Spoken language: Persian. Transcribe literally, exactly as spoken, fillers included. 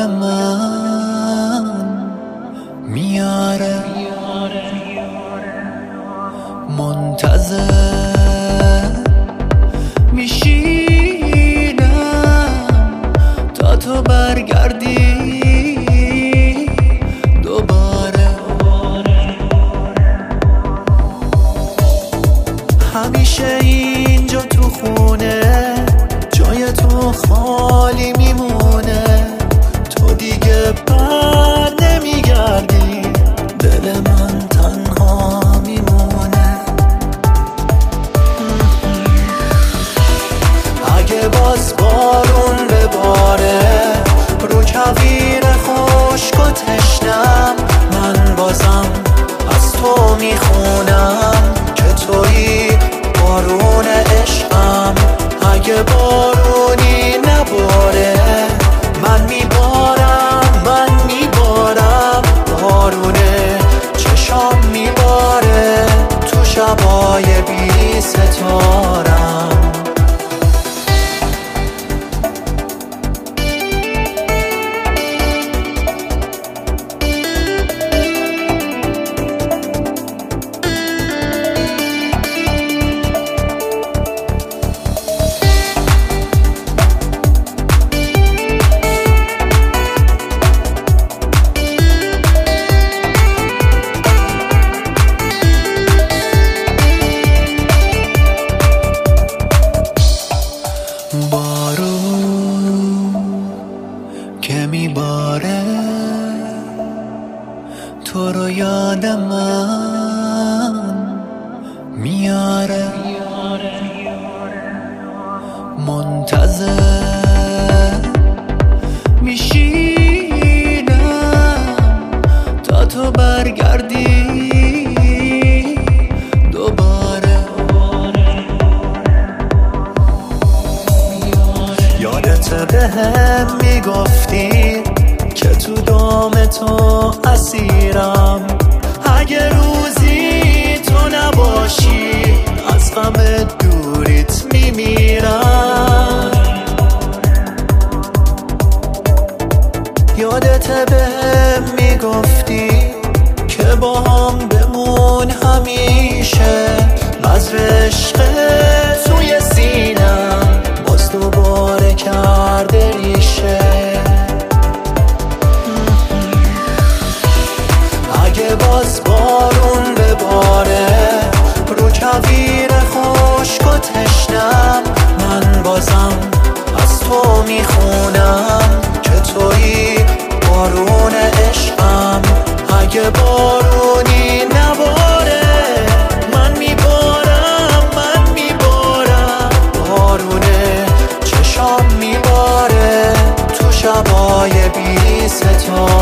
من میاره، منتظر میشینم تا تو برگردی دوباره. همیشه اینجا تو خونه جای تو خالی میمونه، تو دیگه بر نمیگردی، دل من تنها میمونه. اگه باز بارون بباره رو کویر خشک و تشنم، من بازم از تو میخونم که تویی بارون عشقم. اگه بارونی نباره من میبارم، من میبارم، بارونه چشام میباره تو شبای بی ستارم. بارون که میباره تو رو یاد من میاره، منتظر میشینم تا تو برگردی دوباره. یادت بهم میگفتی که تو دام تو اسیرم، اگه روزی تو نباشی از غم دوریت میمیرم. یادت بهم میگفتی که با هم بمون همیشه، بذر عشق توی سینم باز دوباره کرده ریشه. اگه باز بارون بباره رو کویر خشک و تشنم، من بازم از تو میخونم که تویی بارون عشقم. اگه بارونی نباره من میبارم، من میبارم، بارونه چشام میباره تو شبای بی ستاره.